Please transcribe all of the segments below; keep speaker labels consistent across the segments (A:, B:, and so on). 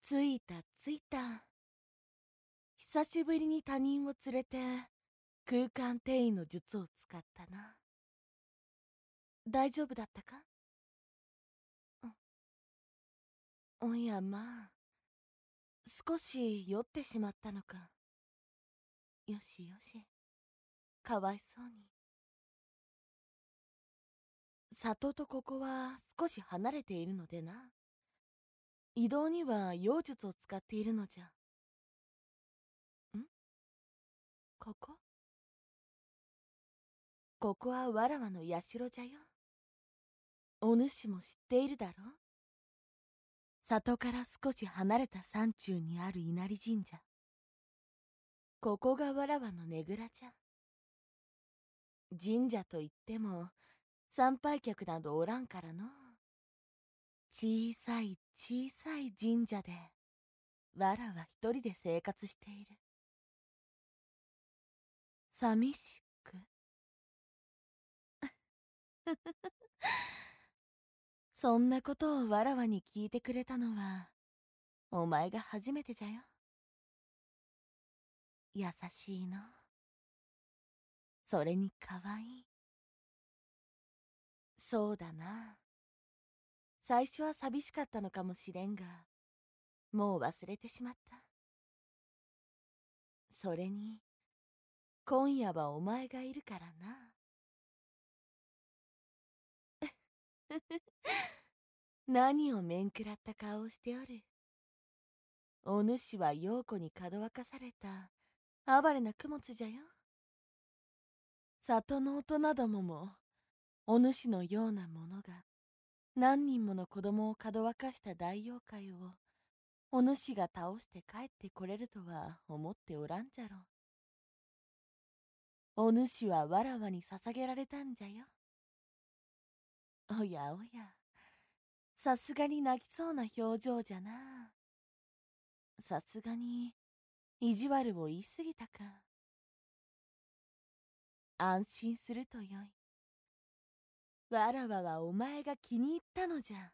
A: 着いた着いた。久しぶりに他人を連れて空間転移の術を使ったな。大丈夫だったか？おやまあ、少し酔ってしまったのか。よしよし、かわいそうに。里とここは少し離れているのでな。移動には妖術を使っているのじゃ。ここここはわらわの社じゃよ。お主も知っているだろう。里から少し離れた山中にある稲荷神社。ここがわらわのねぐらじゃ。神社といっても参拝客などおらんからの。小さい小さい神社でわらは一人で生活している。寂しくそんなことをわらわに聞いてくれたのはお前が初めてじゃよ。優しいの。それにかわいい。そうだな。最初は寂しかったのかもしれんが、もう忘れてしまった。それに今夜はお前がいるからな。何を面食らった顔をしておる。お主は陽子にかどわかされた哀れな供物じゃよ。里の大人どももお主のようなものが何人もの子供をかどわかした大妖怪をお主が倒して帰ってこれるとは思っておらんじゃろう。お主はわらわに捧げられたんじゃよ。おやおや、さすがに泣きそうな表情じゃな。さすがに意地悪を言い過ぎたか。安心するとよい。わらわはお前が気に入ったのじゃ。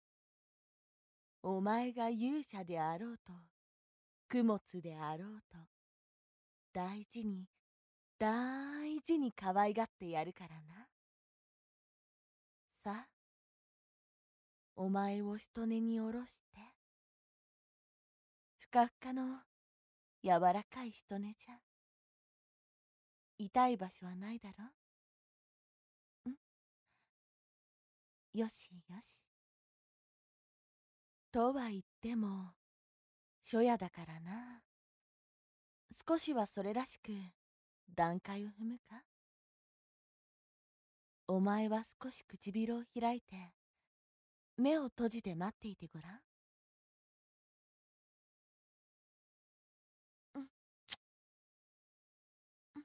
A: お前が勇者であろうと供物であろうと大事に大事に可愛がってやるからな。さあ、お前をしとねにおろしてふかふかの柔らかいしとねじゃ。痛い場所はないだろ。よしよし。とは言っても初夜だからな。少しはそれらしく段階を踏むか。お前は少し唇を開いて目を閉じて待っていてごらん。うんうん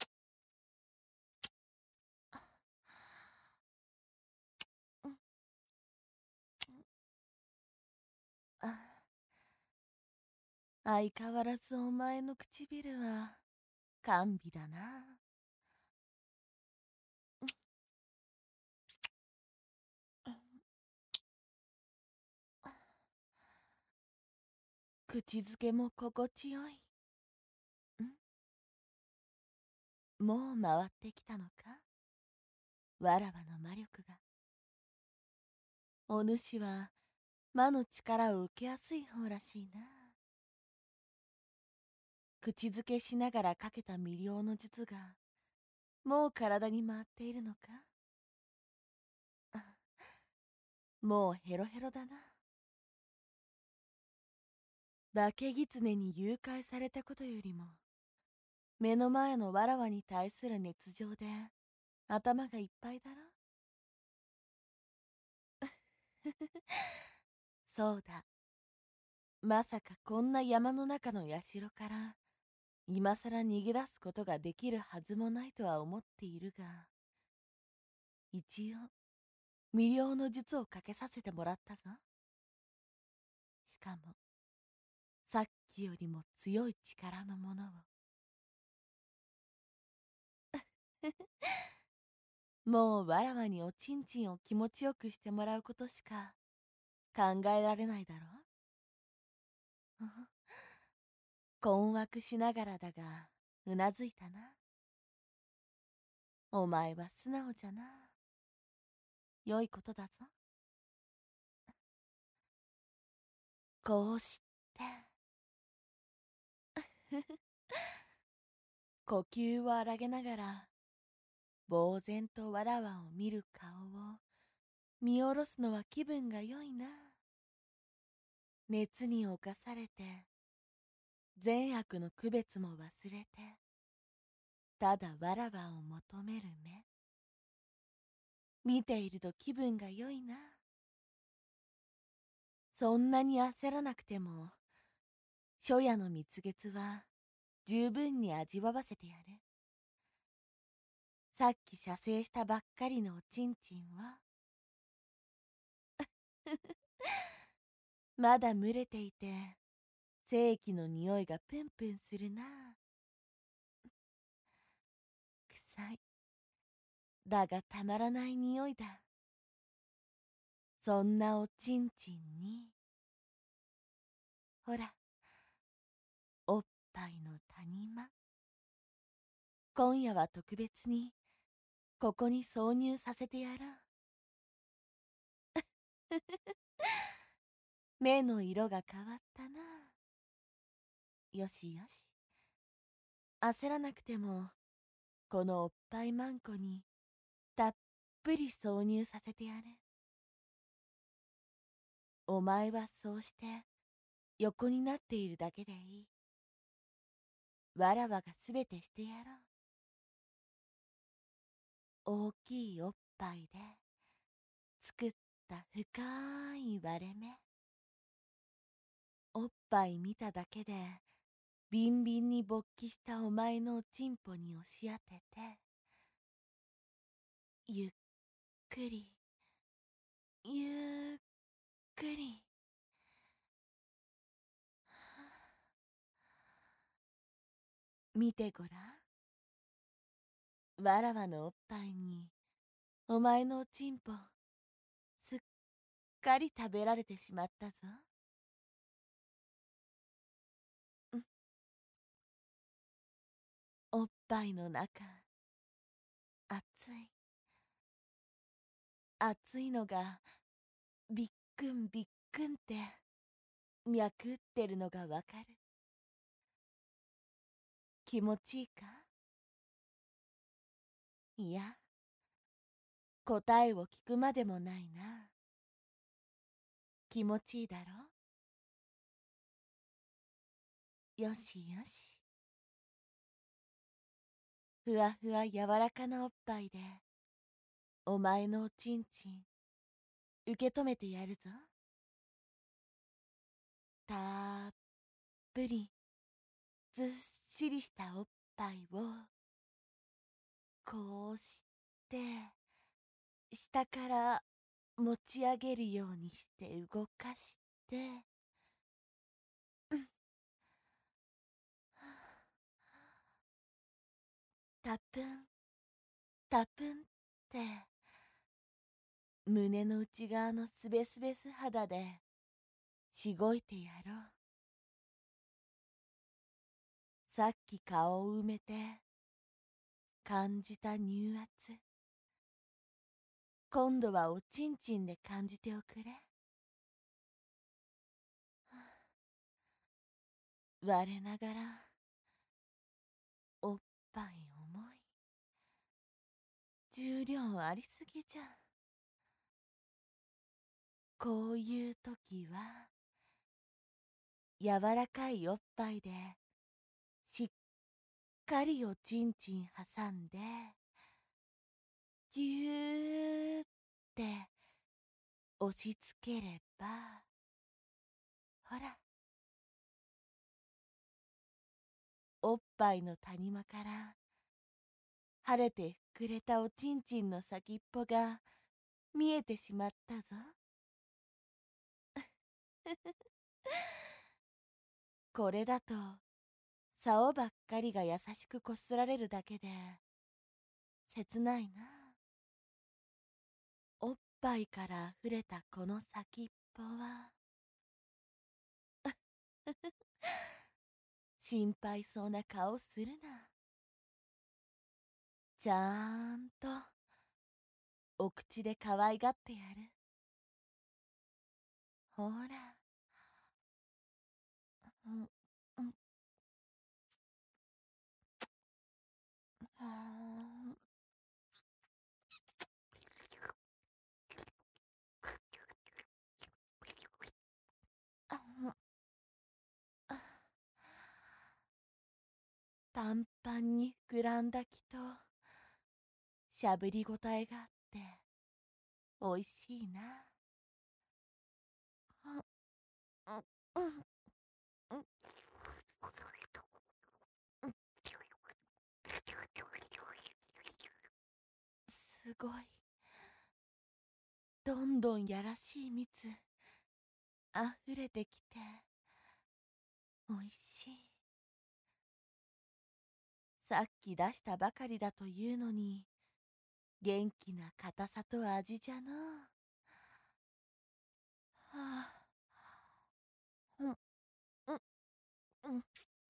A: うんあ相変わらずお前の唇は甘美だな。口づけも心地よい。もう回ってきたのか、わらわの魔力が。お主は魔の力を受けやすい方らしいな。口づけしながらかけた魅了の術がもう体に回っているのか。あ、もうヘロヘロだな。化け狐に誘拐されたことよりも目の前のわらわに対する熱情で頭がいっぱいだろ。そうだ。まさかこんな山の中の社から今さら逃げ出すことができるはずもないとは思っているが、一応魅了の術をかけさせてもらったぞ。しかもさっきよりも強い力のものを。もうわらわにおちんちんを気持ちよくしてもらうことしか考えられないだろう。 困惑しながらだが、うなずいたな。お前は素直じゃな。良いことだぞ。こうして、呼吸を荒げながら、呆然とわらわを見る顔を見下ろすのは気分が良いな。熱に侵されて、善悪の区別も忘れて、ただわらわを求める目。見ていると気分が良いな。そんなに焦らなくても、初夜の蜜月は十分に味わわせてやる。さっき射精したばっかりのおちんちんはまだ蒸れていて、精液の匂いがプンプンするな。臭い。だがたまらない匂いだ。そんなおちんちんに、ほら、おっぱいの谷間。今夜は特別に、ここに挿入させてやろう。目の色が変わったな。よしよし。焦らなくても、このおっぱいまんこに、たっぷり挿入させてやる。お前はそうして、横になっているだけでいい。わらわがすべてしてやろう。大きいおっぱいで、作った深い割れ目。おっぱい見ただけで、ビンビンに勃起したお前のおちんぽに押し当てて、ゆっくり、ゆっくり。見てごらん。わらわのおっぱいに、お前のおちんぽ、すっかり食べられてしまったぞ。うん。おっぱいの中、熱い。熱いのが、びっくんびっくんって、脈打ってるのがわかる。気持ちいいか？いや、答えを聞くまでもないな。気持ちいいだろ？よしよし。ふわふわ柔らかなおっぱいで、お前のおちんちん、受け止めてやるぞ。たっぷり、ずっしりしたおっぱいを、こうして、下から持ち上げるようにして動かして、うん、タプン、タプンって、胸の内側のすべすべ素肌で、しごいてやろう。さっき顔を埋めて、感じた乳圧。今度はおちんちんで感じておくれ。我ながら、おっぱい重い。重量ありすぎじゃ。こういう時は、柔らかいおっぱいで、しっかりおちんちん挟んで、ぎゅーって押し付ければ、ほら、おっぱいの谷間から、晴れて膨れたおちんちんの先っぽが見えてしまったぞ。これだと、竿ばっかりが優しくこすられるだけで、切ないな。おっぱいから溢れたこの先っぽは、 心配そうな顔するな。ちゃんとお口で可愛がってやる。ほら。うん、うん、あーあパンパンに膨らんだ気としゃぶりごたえがあっておいしいな。うんうんうんうんすごい。どんどんやらしい蜜あふれてきておいしい。さっき出したばかりだというのに元気な硬さと味じゃな。はあ、うんうんうん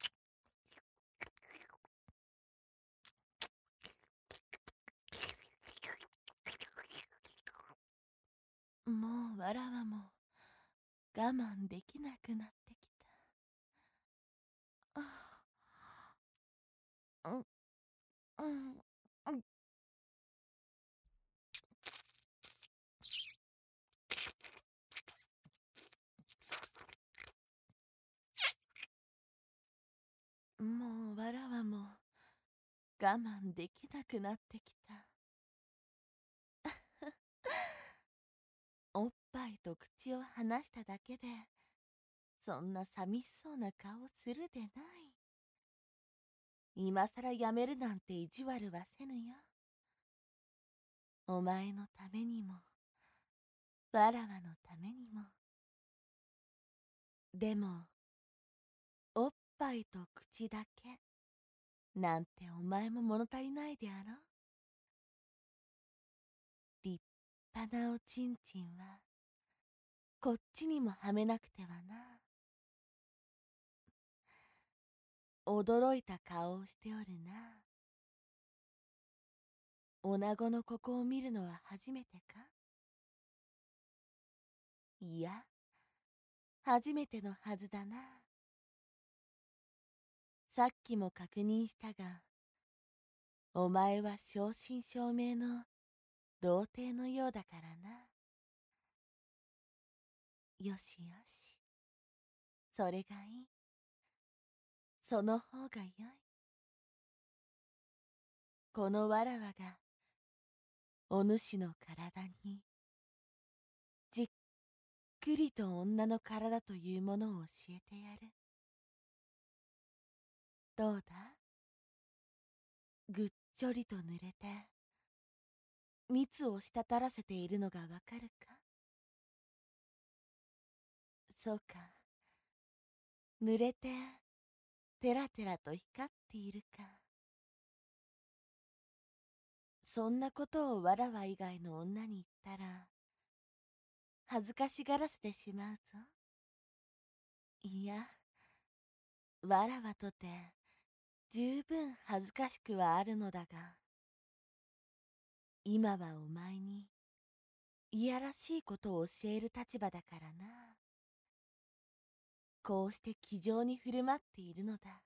A: もうわらわも我慢できなくなってきた。あうんうんうんもうわらわも我慢できなくなってきた。おっぱいと口を離しただけでそんな寂しそうな顔するでない。今さらやめるなんて意地悪はせぬよ。お前のためにもわらわのためにも。でもおっぱいと口だけなんてお前も物足りないであろう。立派なおちんちんはこっちにもはめなくてはな。驚いた顔をしておるな。女子のここを見るのは初めてか。いや、初めてのはずだな。さっきも確認したが、お前は正真正銘の童貞のようだからな。よしよし。それがいい。その方がよい。このわらわが、お主の体に、じっくりと女の体というものを教えてやる。どうだ？ぐっちょりと濡れて、蜜を滴らせているのがわかるか？そうか。濡れて、てらてらと光っているか。そんなことをわらわ以外の女に言ったら、恥ずかしがらせてしまうぞ。いや、わらわとて、十分恥ずかしくはあるのだが、今はお前に、いやらしいことを教える立場だからな。こうして気丈に振る舞っているのだ。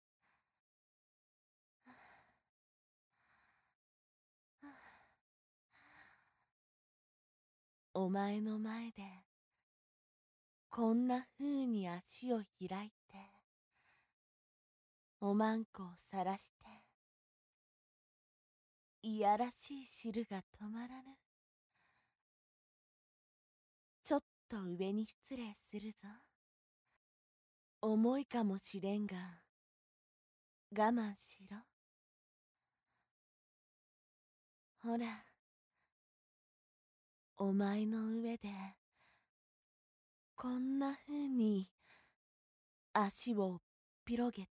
A: お前の前で、こんな風に足を開いて、おまんこをさらして、いやらしい汁が止まらぬ。ちょっと上に失礼するぞ。重いかもしれんが、我慢しろ。ほら、お前の上で、こんな風に足を広げて、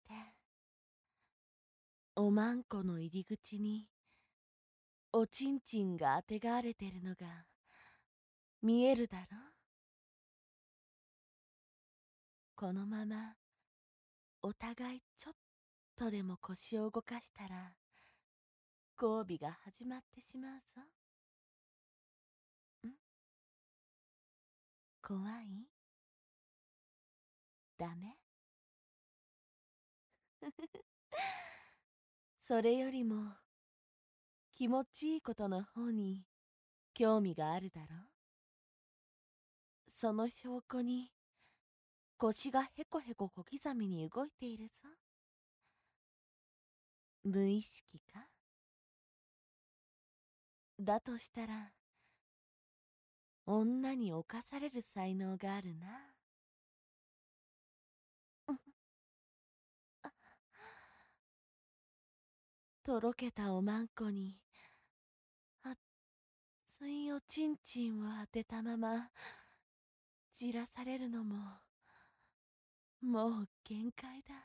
A: おまんこの入り口に、おちんちんがあてがわれてるのが、見えるだろ。このまま、 お互いちょっとでも腰を動かしたら交尾が始まってしまうぞ。ん怖い？ダメ？それよりも気持ちいいことの方に興味があるだろう。その証拠に腰がへこへこ小刻みに動いているぞ。無意識か？だとしたら女に侵される才能があるな。とろけたおまんこに熱いおちんちんを当てたままじらされるのももう限界だ。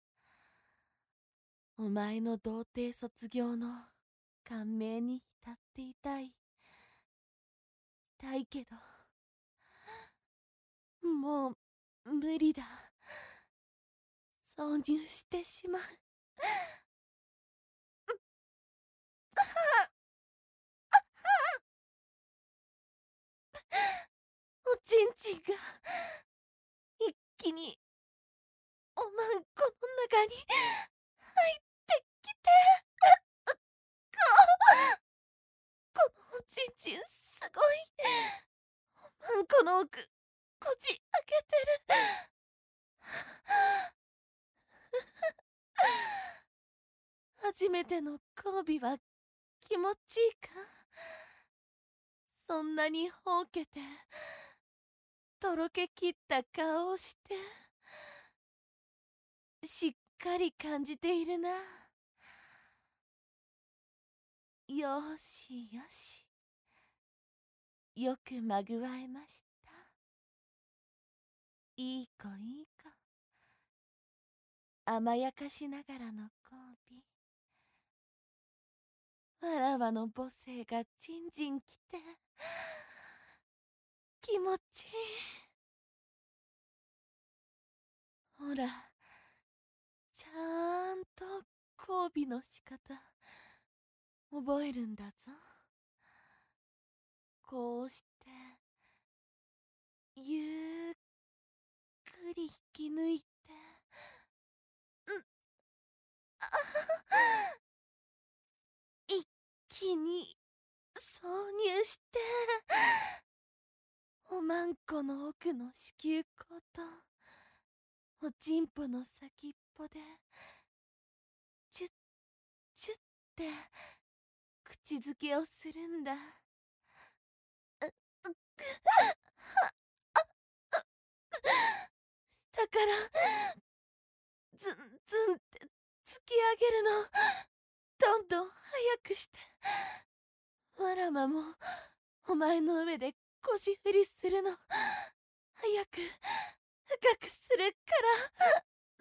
A: お前の童貞卒業の感銘に浸っていたい。痛いけどもう無理だ。挿入してしまう。おちんちんが一気におまんこの中に入ってきて、このおちんちんすごい。おまんこの奥こじ開けてる。初めての交尾は気持ちいいか？そんなにほうけてとろけきった顔をしてしっかり感じているな。よしよし、よくまぐわえました。いい子いい子、甘やかしながらの交尾。わらわの母性がじんじんきて気持ちいい。ほら、ちゃんと交尾の仕方覚えるんだぞ。こうしてゆっくり引き抜いて、一気に挿入しておまんこの奥の子宮口とおちんぽの先っぽでチュッチュッって口づけをするんだ。だからズンズンって突き上げるのどんどん早くして、わらまもお前の上で腰振りするの早く深くするから。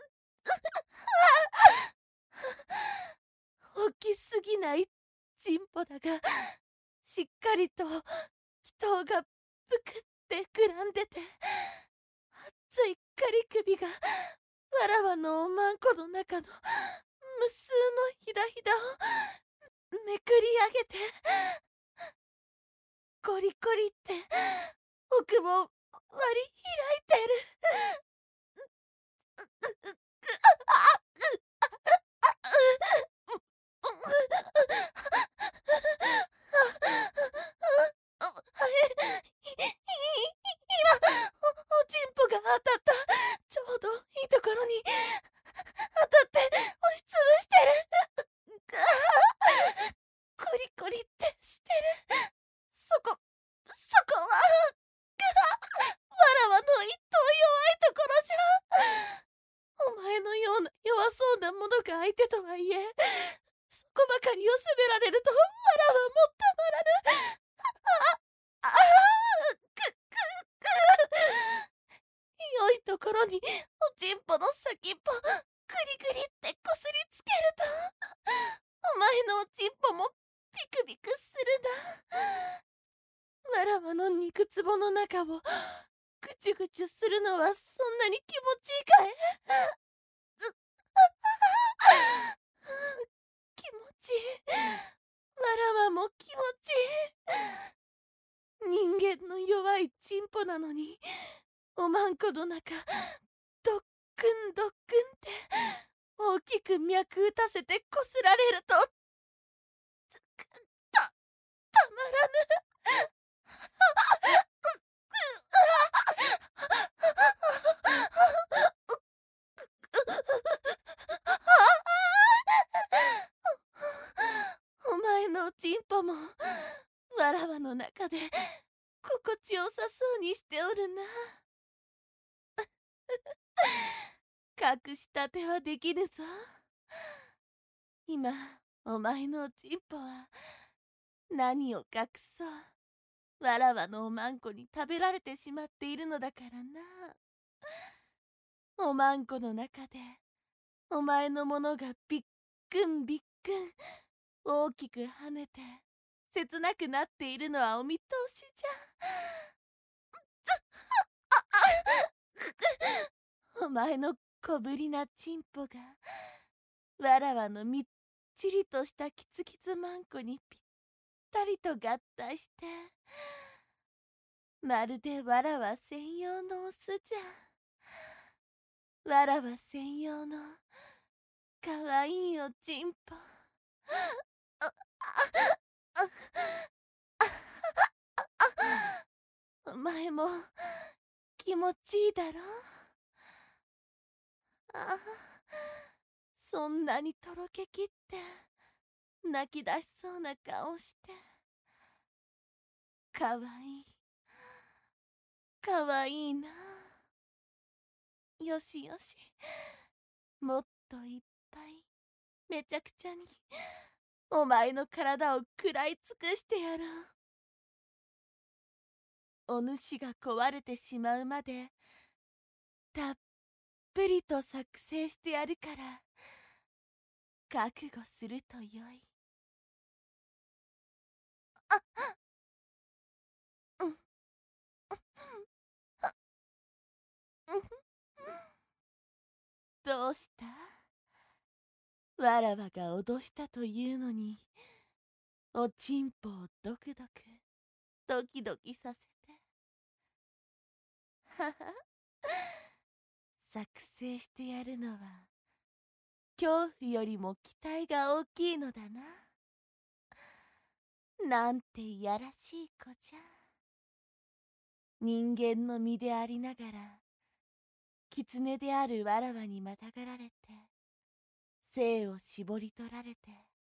A: 大きすぎないチンポだがしっかりと気筒がぷくって膨らんでて、熱いカリ首がわらわのおまんこの中の無数のひだひだをめくり上げて、コリコリって奥も割り開いてる。おちんぽが当たった。ちょうどいいところに当たって押しつぶしてる。コリコリってしてる。そこはわらわの一等弱いところじゃ。お前のような弱そうなものが相手とはいえ、そこばかりを責められるとわらわもたまらぬ。ああ良いところにおちんぽの先っぽグリグリってこすりつけると、お前のおちんぽもビクビクするな。わらわの肉つぼの中をぐちゅぐちゅするのはそんなに気持ちいいかい？ 気持ちいい。わらわも気持ちいい。人間の弱いチンポなのに、おまんこの中、ドックンドックンって大きく脈打たせてこすられると、たまらぬ。お前のチンポもわらわの中で心地よさそうにしておるな。隠した手はできぬぞ。今お前のチンポは何を隠そう、わらわのおまんこに食べられてしまっているのだからな。おまんこの中でお前のものがびっくんびっくん大きく跳ねて切なくなっているのはお見通しじゃ。お前の小ぶりなチンポがわらわのみっちりとしたキツキツマンコにぴったりと合体して、まるでわらわ専用のオスじゃ。わらわ専用のかわいいおちんぽ。お前も気持ちいいだろ。あ、そんなにとろけきって泣き出しそうな顔して。かわいい、かわいいな。よしよし、もっといっぱいめちゃくちゃにお前の体を食らい尽くしてやろう。お主が壊れてしまうまでたっぷりと作成してやるから覚悟するとよい。うん、どうした？わらわが脅したというのに、おちんぽをドクドクドキドキさせて。はは、作成してやるのは恐怖よりも期待が大きいのだな。なんていやらしい子じゃ。人間の身でありながら狐であるわらわにまたがられて精を絞り取られて、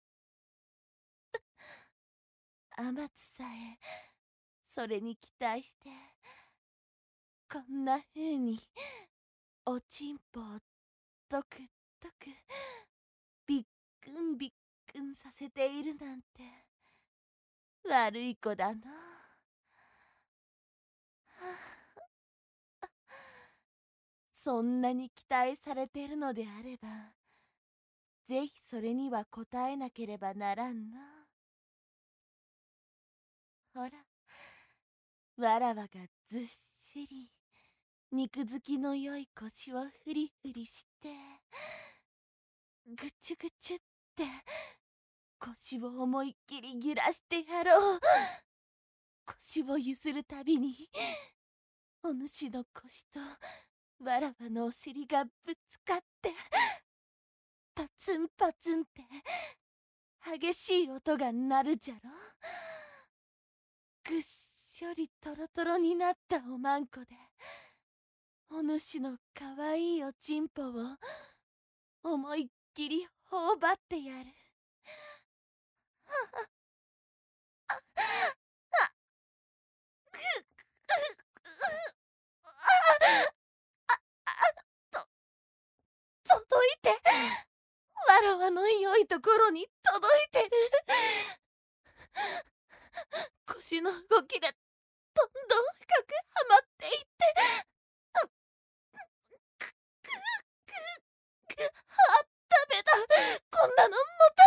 A: 天津さえそれに期待してこんなふうにおちんぽをドクドクびっくんびっくんさせているなんて悪い子だな。そんなに期待されてるのであれば、ぜひそれには応えなければならんな。ほら、わらわがずっしり肉づきのよい腰をフリフリして、ぐちゅぐちゅって腰を思いっきり揺らしてやろう。腰をゆするたびにお主の腰とわらわのお尻がぶつかってパツンパツンって激しい音が鳴るじゃろ。ぐっしょりとろとろになったおまんこでお主のかわいいおちんぽを思いっきり頬張ってやる。届いて、わらわの良いところに届いてる。腰の動きでどんどん深くはまっていって、ダメだ、こんなのもた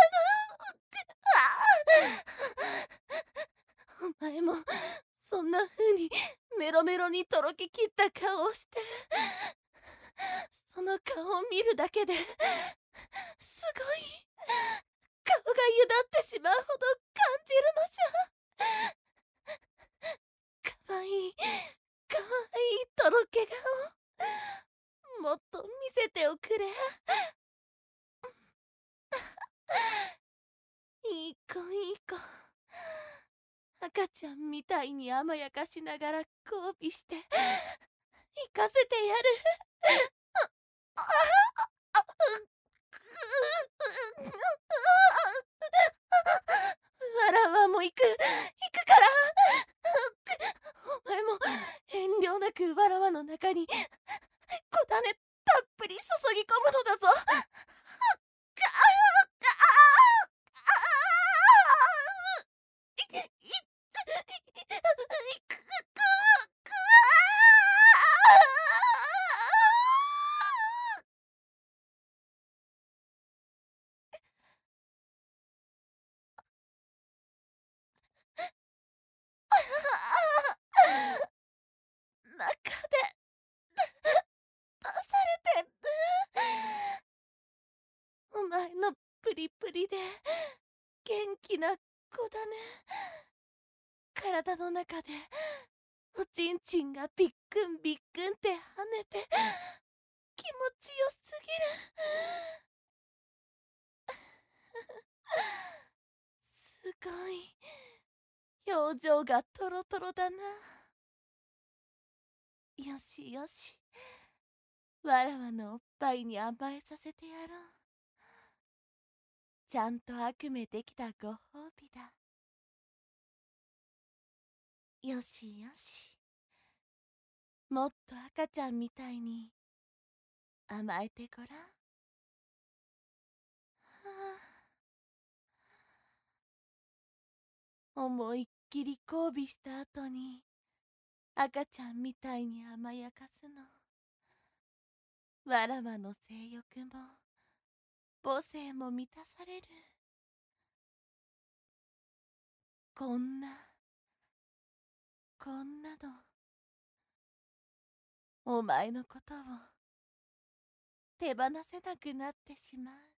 A: ぬ。お前もそんな風にメロメロにとろけきった顔をして、その顔を見るだけですごい。顔がゆだってしまうほど感じるのじゃ。かわいい、かわいいとろけ顔。もっと見せておくれ。いい子いい子。赤ちゃんみたいに甘やかしながら交尾して行かせてやる。わらわも行くから。お前も遠慮なくわらわの中に小種たっぷり注ぎ込むのだぞ。中で出されてる。お前のプリプリで元気な子だね。体の中でおちんちんがビックンビックンって跳ねて気持ちよすぎる。すごい。表情がトロトロだな。よしよし。わらわのおっぱいに甘えさせてやろう。ちゃんと悪夢できたご褒美だ。よしよし。もっと赤ちゃんみたいに甘えてごらん。はあ、思いっきり交尾した後に赤ちゃんみたいに甘やかすの。わらわの性欲も母性も満たされる。こんなのお前のことを手放せなくなってしまう。